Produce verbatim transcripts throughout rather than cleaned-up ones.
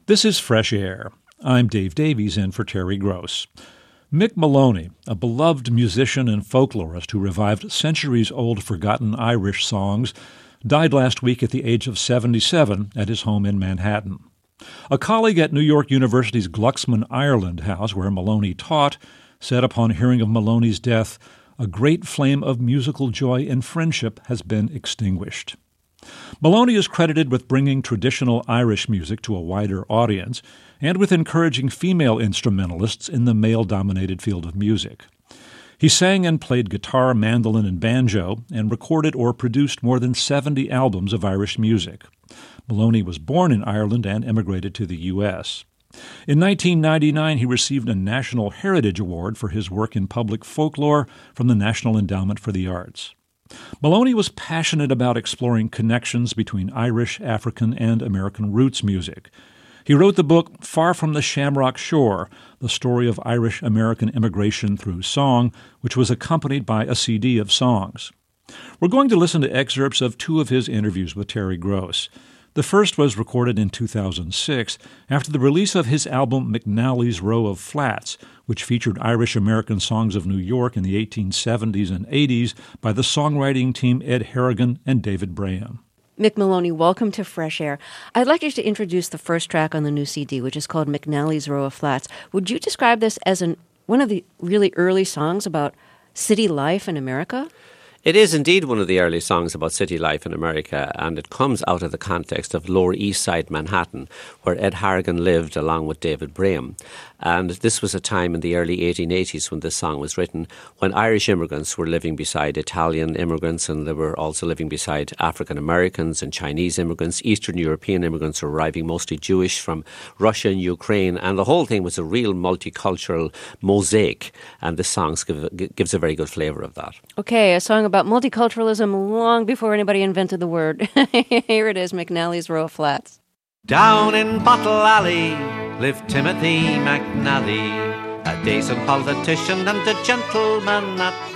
This is Fresh Air. I'm Dave Davies in for Terry Gross. Mick Moloney, a beloved musician and folklorist who revived centuries-old forgotten Irish songs, died last week at the age of seventy-seven at his home in Manhattan. A colleague at New York University's Glucksman, Ireland house, where Moloney taught, said upon hearing of Moloney's death, "A great flame of musical joy and friendship has been extinguished." Moloney is credited with bringing traditional Irish music to a wider audience and with encouraging female instrumentalists in the male-dominated field of music. He sang and played guitar, mandolin, and banjo, and recorded or produced more than seventy albums of Irish music. Moloney was born in Ireland and emigrated to the U S In nineteen ninety-nine, he received a National Heritage Award for his work in public folklore from the National Endowment for the Arts. Moloney was passionate about exploring connections between Irish, African, and American roots music. He wrote the book Far from the Shamrock Shore, the story of Irish-American immigration through song, which was accompanied by a C D of songs. We're going to listen to excerpts of two of his interviews with Terry Gross. The first was recorded in two thousand six after the release of his album McNally's Row of Flats, which featured Irish-American songs of New York in the eighteen seventies and eighties by the songwriting team Ed Harrigan and David Braham. Mick Moloney, welcome to Fresh Air. I'd like you to introduce the first track on the new C D, which is called McNally's Row of Flats. Would you describe this as an, one of the really early songs about city life in America? It is indeed one of the early songs about city life in America, and it comes out of the context of Lower East Side Manhattan, where Ed Harrigan lived along with David Braham. And this was a time in the early eighteen eighties when this song was written, when Irish immigrants were living beside Italian immigrants, and they were also living beside African Americans and Chinese immigrants. Eastern European immigrants were arriving, mostly Jewish, from Russia and Ukraine, and the whole thing was a real multicultural mosaic, and this song give, gives a very good flavour of that. Okay, a song about multiculturalism long before anybody invented the word. Here it is, McNally's Row of Flats. Down in Bottle Alley lived Timothy McNally, a decent politician and a gentleman at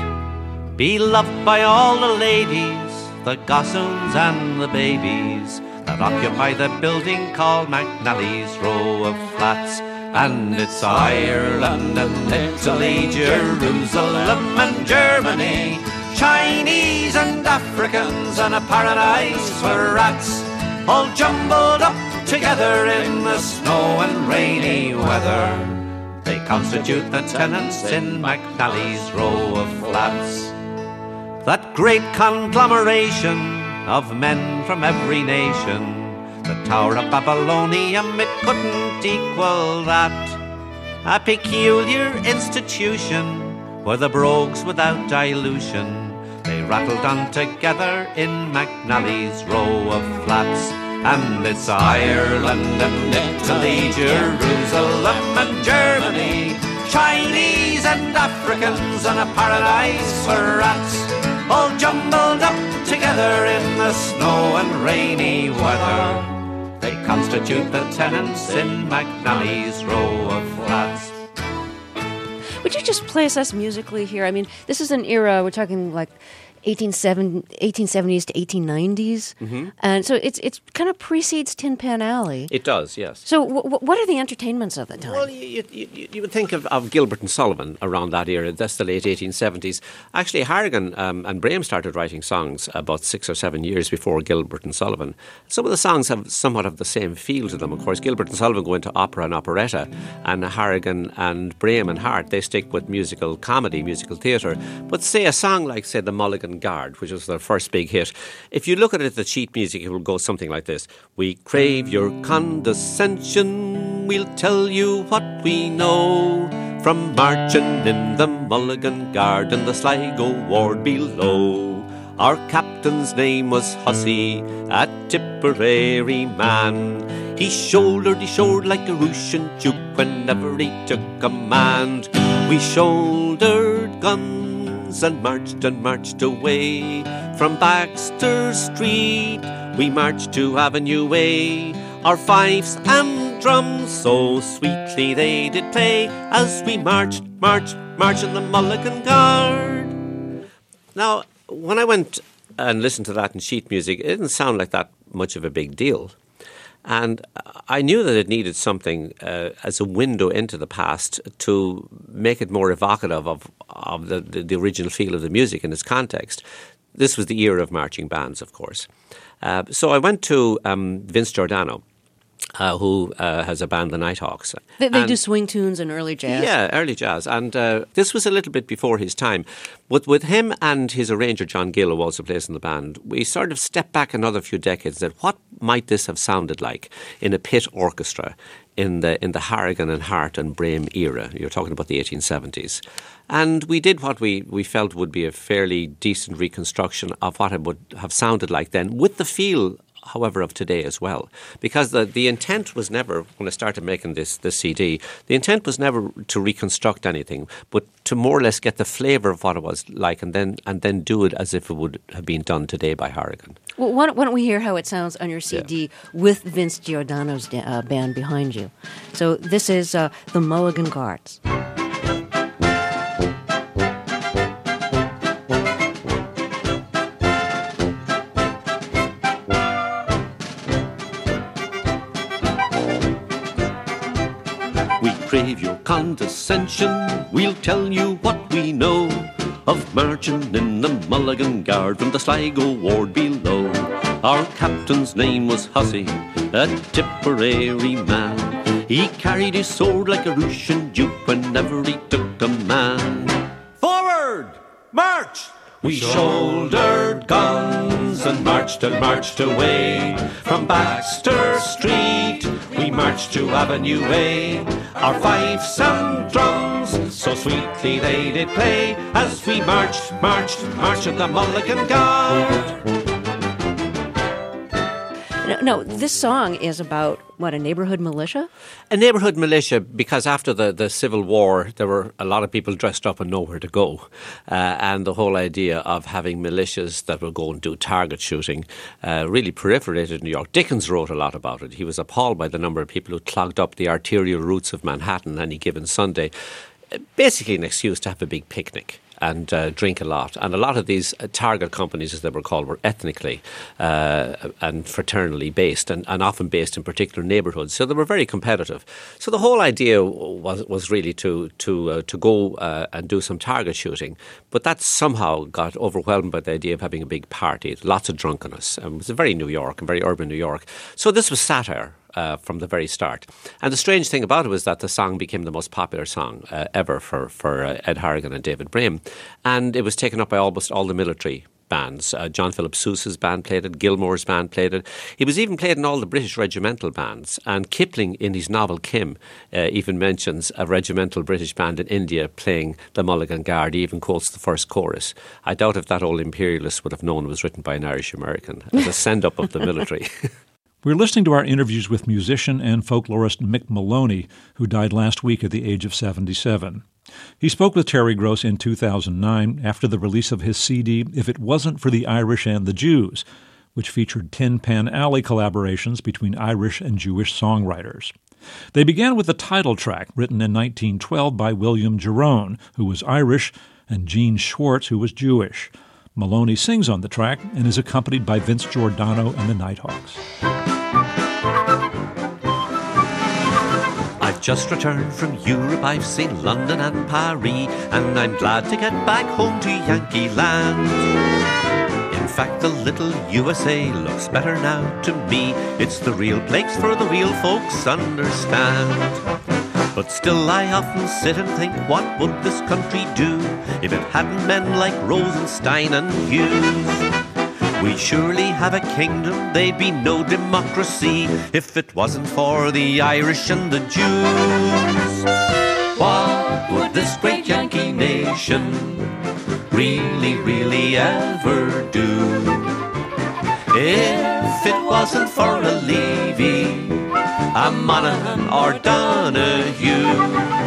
that. Beloved by all the ladies, the gossoons and the babies that occupy the building called McNally's Row of Flats. And it's Ireland and Italy, Jerusalem and Germany, Chinese and Africans and a paradise for rats, all jumbled up together in the snow and rainy weather. They constitute the tenants in McNally's Row of Flats. That great conglomeration of men from every nation, the Tower of Babylonium, it couldn't equal that. A peculiar institution were the brogues without dilution. They rattled on together in McNally's Row of Flats. And it's Ireland and Italy, Jerusalem and Germany, Chinese and Africans and a paradise for rats, all jumbled up together in the snow and rainy weather. They constitute the tenants in McNally's Row of Flats. Would you just place us musically here? I mean, this is an era, we're talking like eighteen seventies to eighteen nineties. Mm-hmm. And so it's it's kind of precedes Tin Pan Alley. It does, yes. So w- w- what are the entertainments of the time? Well, you, you, you would think of, of Gilbert and Sullivan around that era. That's the late eighteen seventies. Actually, Harrigan um, and Braham started writing songs about six or seven years before Gilbert and Sullivan. Some of the songs have somewhat of the same feel to them. Of course, Gilbert and Sullivan go into opera and operetta, and Harrigan and Braham and Hart, they stick with musical comedy, musical theatre. But say a song like, say, The Mulligan Guard, which was their first big hit, if you look at it, the sheet music, it will go something like this. We crave your condescension, we'll tell you what we know, from marching in the Mulligan Guard and the Sligo ward below. Our captain's name was Hussey, a Tipperary man. He shouldered, he shouldered like a Rooshan Duke whenever he took command. We shouldered guns and marched and marched away. From Baxter Street we marched to Avenue A. Our fifes and drums so sweetly they did play, as we marched, marched, marched in the Mulligan Guard. Now, when I went and listened to that in sheet music, it didn't sound like that much of a big deal. And I knew that it needed something uh, as a window into the past to make it more evocative of, of the, the, the original feel of the music in its context. This was the era of marching bands, of course. Uh, so I went to um, Vince Giordano, Uh, who uh, has a band, the Nighthawks. They, they and, do swing tunes and early jazz. Yeah, early jazz. And uh, this was a little bit before his time. But with him and his arranger, John Gill, who also plays in the band, we sort of stepped back another few decades at what might this have sounded like in a pit orchestra in the in the Harrigan and Hart and Brame era. You're talking about the eighteen seventies. And we did what we, we felt would be a fairly decent reconstruction of what it would have sounded like then, with the feel, however, of today as well. Because the, the intent was never, when I started making this, this C D, the intent was never to reconstruct anything, but to more or less get the flavour of what it was like and then and then do it as if it would have been done today by Harrigan. Well, why don't, why don't we hear how it sounds on your C D yeah. with Vince Giordano's uh, band behind you. So this is uh, the Mulligan Guards. Crave your condescension, we'll tell you what we know of marching in the Mulligan Guard from the Sligo ward below. Our captain's name was Hussey, a Tipperary man. He carried his sword like a Russian duke whenever he took command. Forward! March! We shouldered guns and marched and marched away. From Baxter Street we marched to Avenue A. Our fifes and drums so sweetly they did play as we marched, marched, marched in the Mulligan Guard. No, no, this song is about, what, a neighbourhood militia? A neighbourhood militia, because after the, the Civil War, there were a lot of people dressed up and nowhere to go. Uh, and the whole idea of having militias that will go and do target shooting uh, really proliferated in New York. Dickens wrote a lot about it. He was appalled by the number of people who clogged up the arterial routes of Manhattan any given Sunday. Basically an excuse to have a big picnic and uh, drink a lot. And a lot of these uh, target companies, as they were called, were ethnically uh, and fraternally based and, and often based in particular neighbourhoods. So they were very competitive. So the whole idea was was really to to uh, to go uh, and do some target shooting. But that somehow got overwhelmed by the idea of having a big party, lots of drunkenness. Um, it was a very New York, and very urban New York. So this was satire. Uh, from the very start. And the strange thing about it was that the song became the most popular song uh, ever for, for uh, Ed Harrigan and David Brame. And it was taken up by almost all the military bands. Uh, John Philip Sousa's band played it, Gilmore's band played it. He was even played in all the British regimental bands. And Kipling, in his novel Kim, uh, even mentions a regimental British band in India playing the Mulligan Guard. He even quotes the first chorus. I doubt if that old imperialist would have known it was written by an Irish American as a send-up of the military. We're listening to our interviews with musician and folklorist Mick Maloney, who died last week at the age of seventy-seven. He spoke with Terry Gross in two thousand nine after the release of his C D, If It Wasn't for the Irish and the Jews, which featured Tin Pan Alley collaborations between Irish and Jewish songwriters. They began with the title track, written in nineteen twelve by William Jerome, who was Irish, and Gene Schwartz, who was Jewish. Maloney sings on the track and is accompanied by Vince Giordano and the Nighthawks. I've just returned from Europe, I've seen London and Paris, and I'm glad to get back home to Yankee Land. In fact, the little U S A looks better now to me. It's the real place for the real folks understand. But still I often sit and think, what would this country do if it hadn't men like Rosenstein and Hughes? We'd surely have a kingdom, there'd be no democracy if it wasn't for the Irish and the Jews. What would this great Yankee nation really, really ever do if it wasn't for a Levy, a Monaghan or Donahue?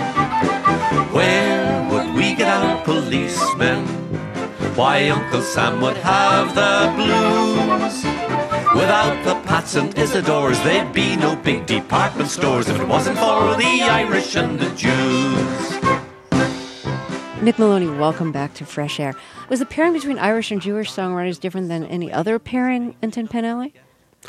Where would we get our policemen? Why, Uncle Sam would have the blues. Without the Pats and Isidores, there'd be no big department stores if it wasn't for the Irish and the Jews. Mick Maloney, welcome back to Fresh Air. Was the pairing between Irish and Jewish songwriters different than any other pairing in Tin Pan Alley?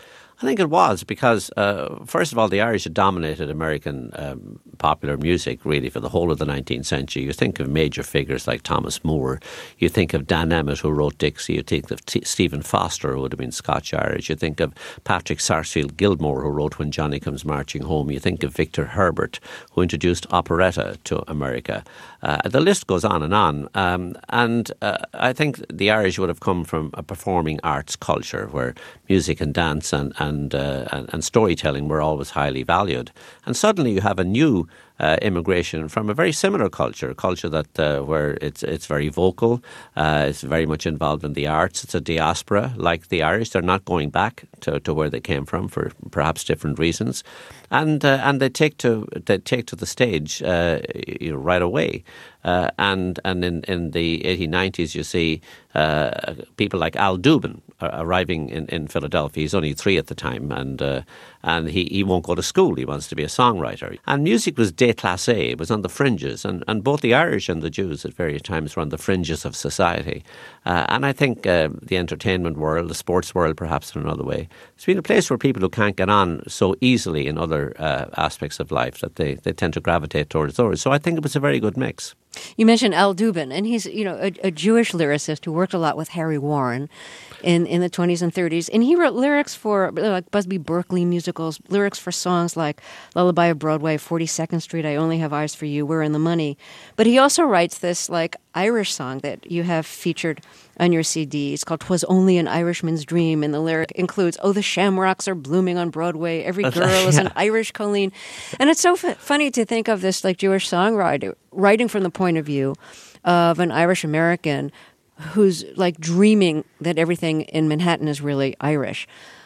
I think it was because, uh, first of all, the Irish had dominated American um, popular music really for the whole of the nineteenth century. You think of major figures like Thomas Moore. You think of Dan Emmett, who wrote Dixie. You think of T- Stephen Foster, who would have been Scotch-Irish. You think of Patrick Sarsfield Gilmore, who wrote When Johnny Comes Marching Home. You think of Victor Herbert, who introduced operetta to America. Uh, the list goes on and on. Um, and uh, I think the Irish would have come from a performing arts culture where music and dance and, and And, uh, and and storytelling were always highly valued. And suddenly you have a new uh, immigration from a very similar culture, a culture that uh, where it's it's very vocal, uh, it's very much involved in the arts. It's a diaspora like the Irish. They're not going back to, to where they came from for perhaps different reasons, and uh, and they take to they take to the stage uh, you know, right away. Uh, and and in, in the eighteen nineties, you see uh, people like Al Dubin arriving in, in Philadelphia. He's only three at the time, and uh, and he, he won't go to school. He wants to be a songwriter. And music was déclassé. It was on the fringes, and, and both the Irish and the Jews at various times were on the fringes of society. Uh, and I think uh, the entertainment world, the sports world, perhaps in another way, it's been a place where people who can't get on so easily in other uh, aspects of life that they, they tend to gravitate towards those. So I think it was a very good mix. You mentioned Al Dubin, and he's you know a, a Jewish lyricist who worked a lot with Harry Warren in, in the twenties and thirties, and he wrote lyrics for like Busby Berkeley musicals, lyrics for songs like Lullaby of Broadway, forty-second Street, I Only Have Eyes for You, We're in the Money. But he also writes this like Irish song that you have featured on your C D. It's called "'Twas Only an Irishman's Dream," and the lyric includes, "Oh, the shamrocks are blooming on Broadway. Every girl is an Irish Colleen." And it's so f- funny to think of this like Jewish songwriter writing from the point of view of an Irish American who's like dreaming that everything in Manhattan is really Irish.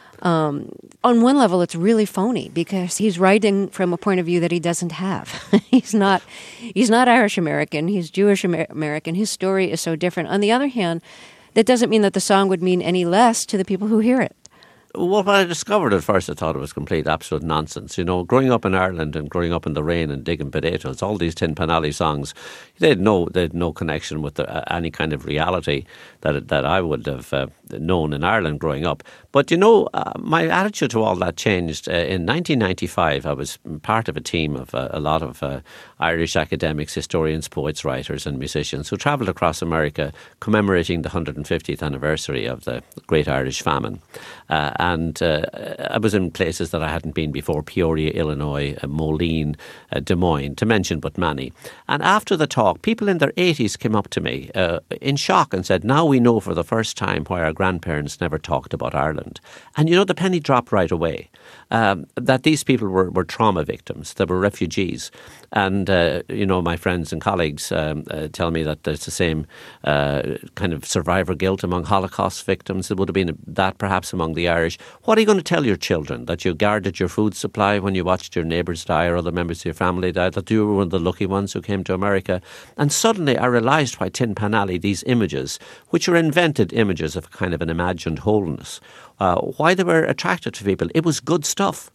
Um, on one level, it's really phony because he's writing from a point of view that he doesn't have. he's not, he's not Irish American. He's Jewish Amer- American. His story is so different. On the other hand, that doesn't mean that the song would mean any less to the people who hear it. Well, when I discovered it first, I thought it was complete, absolute nonsense. You know, growing up in Ireland and growing up in the rain and digging potatoes, all these Tin Pan Alley songs, they had no, they had no connection with the, uh, any kind of reality that that I would have uh, known in Ireland growing up. But, you know, uh, my attitude to all that changed. Uh, in nineteen ninety-five, I was part of a team of uh, a lot of uh, Irish academics, historians, poets, writers and musicians who travelled across America commemorating the one hundred fiftieth anniversary of the Great Irish Famine. Uh, and uh, I was in places that I hadn't been before, Peoria, Illinois, uh, Moline, uh, Des Moines, to mention but many. And after the talk, people in their eighties came up to me uh, in shock and said, now we know for the first time why our grandparents never talked about Ireland. And, you know, the penny dropped right away, um, that these people were, were trauma victims, they were refugees. And, uh, you know, my friends and colleagues um, uh, tell me that there's the same uh, kind of survivor guilt among Holocaust victims. There would have been that perhaps among the Irish. What are you going to tell your children? That you guarded your food supply when you watched your neighbours die or other members of your family die? That you were one of the lucky ones who came to America? And suddenly I realised why Tin Pan Alley, these images, which are invented images of kind of an imagined wholeness, uh, why they were attracted to people. It was good stuff.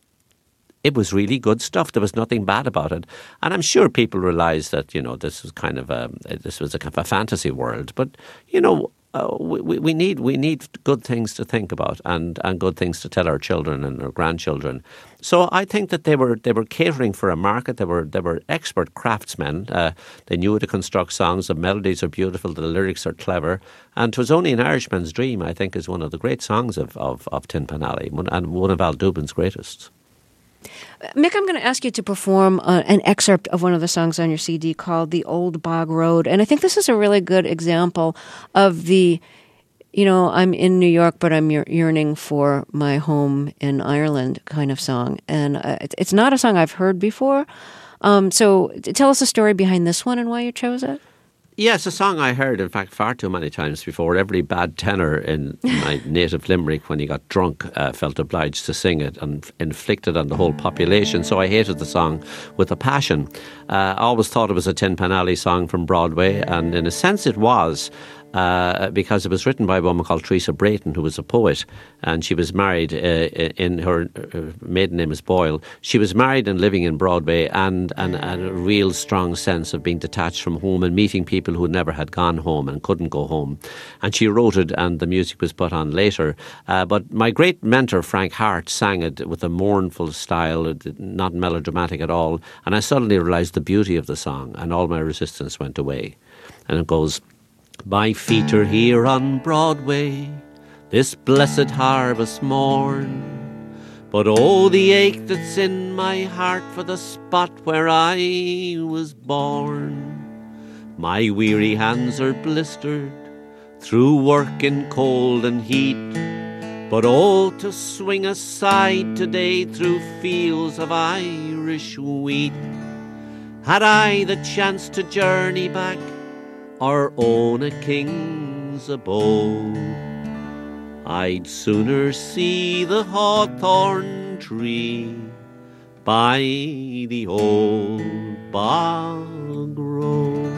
It was really good stuff. There was nothing bad about it. And I'm sure people realised that, you know, this was kind of a, this was a kind of a fantasy world. But, you know, uh, we, we need we need good things to think about and, and good things to tell our children and our grandchildren. So I think that they were they were catering for a market. They were they were expert craftsmen. Uh, they knew how to construct songs. The melodies are beautiful. The lyrics are clever. And "'Twas Only an Irishman's Dream," I think, is one of the great songs of, of, of Tin Pan Alley and one of Al Dubin's greatest. Mick, I'm going to ask you to perform uh, an excerpt of one of the songs on your C D called "The Old Bog Road." And I think this is a really good example of the, you know, I'm in New York, but I'm yearning for my home in Ireland kind of song. And uh, it's not a song I've heard before. Um, so tell us the story behind this one and why you chose it. Yes, a song I heard, in fact, far too many times before. Every bad tenor in my native Limerick, when he got drunk, uh, felt obliged to sing it and inflicted on the whole population. So I hated the song with a passion. Uh, I always thought it was a Tin Pan Alley song from Broadway, and in a sense it was. uh, because it was written by a woman called Teresa Brayton, who was a poet, and she was married uh, in her, her maiden name is Boyle. She was married and living in Broadway, and, and, and a real strong sense of being detached from home and meeting people who never had gone home and couldn't go home. And she wrote it, and the music was put on later. Uh, but my great mentor, Frank Hart, sang it with a mournful style, not melodramatic at all. And I suddenly realised the beauty of the song, and all my resistance went away. And it goes, my feet are here on Broadway, this blessed harvest morn. But oh, the ache that's in my heart for the spot where I was born. My weary hands are blistered through work in cold and heat. But oh, to swing aside today through fields of Irish wheat. Had I the chance to journey back or own a king's abode, I'd sooner see the hawthorn tree by the old bog road.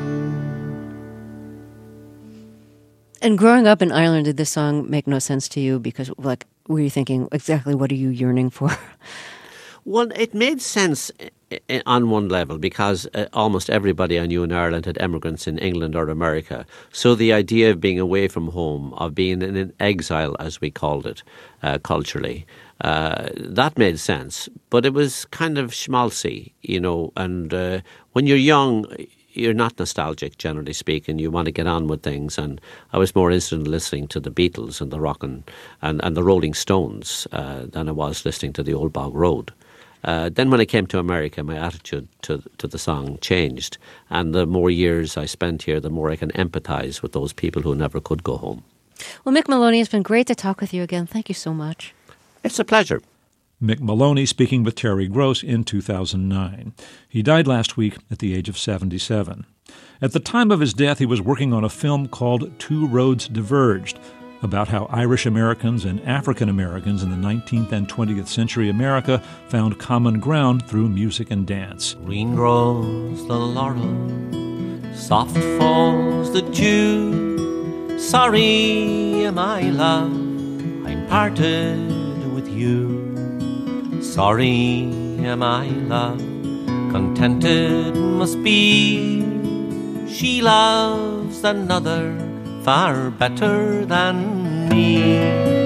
And growing up in Ireland, did this song make no sense to you? Because, like, were you thinking, exactly what are you yearning for? Well, it made sense on one level because uh, almost everybody I knew in Ireland had immigrants in England or America. So the idea of being away from home, of being in an exile, as we called it, uh, culturally, uh, that made sense. But it was kind of schmaltzy, you know, and uh, when you're young, you're not nostalgic, generally speaking. You want to get on with things. And I was more interested in listening to the Beatles and the Rockin' and, and the Rolling Stones uh, than I was listening to the Old Bog Road. Uh, then when I came to America, my attitude to, to the song changed. And the more years I spent here, the more I can empathise with those people who never could go home. Well, Mick Maloney, it's been great to talk with you again. Thank you so much. It's a pleasure. Mick Maloney speaking with Terry Gross in two thousand nine. He died last week at the age of seventy-seven. At the time of his death, he was working on a film called Two Roads Diverged, about how Irish Americans and African Americans in the nineteenth and twentieth century America found common ground through music and dance. Green grows the laurel, soft falls the dew. Sorry, my love, I'm parted with you. Sorry, my love, contented must be. She loves another far better than me.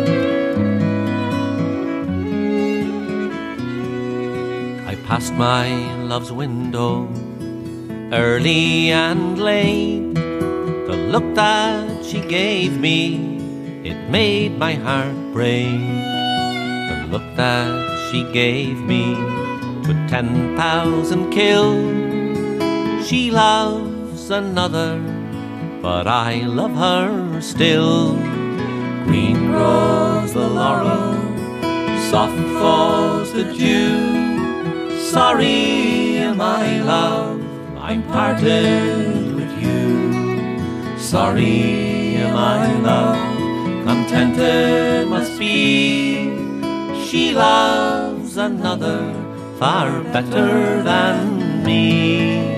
I passed my love's window early and late. The look that she gave me, it made my heart break. The look that she gave me, twould ten thousand kill. She loves another, but I love her still. Green grows the laurel, soft falls the dew. Sorry, my love, I'm parted with you. Sorry, my love, contented must be. She loves another far better than me.